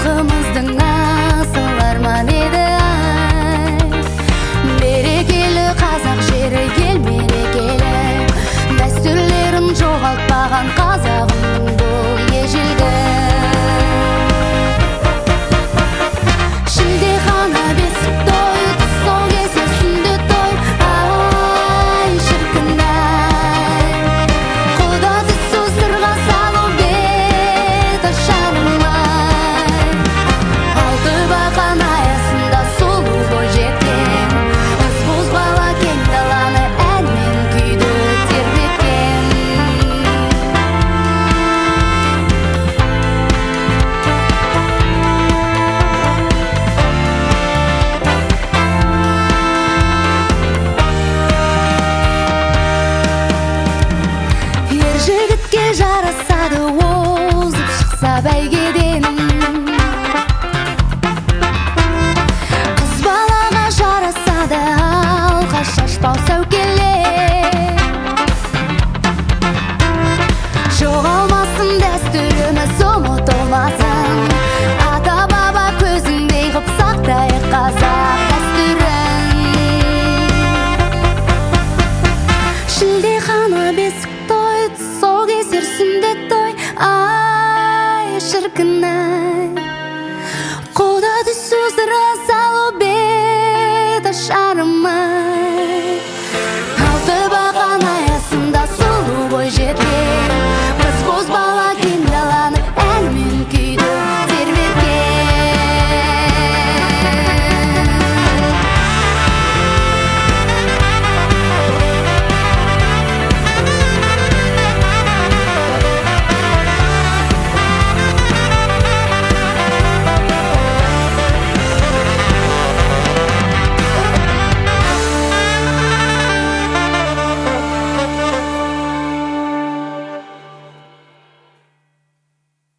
халқымыздың асыл арманы еді ай. Берекелі қазақ жері ел мерекелі, дәстүрлерін жоғалтпаған қазағымның бұл ежелгі. Шілдехана бесік той, тұсау кесе сүнді той, ай шіркін-ай. Құдасы сусырға салу бет ашарым-ай. Алты бақан аясында сұлу бойжеткен, қыз бозбала кең даланы әнмен күйді тербеткен. Ер жігітке жарасады, озып шықса бәйгеде,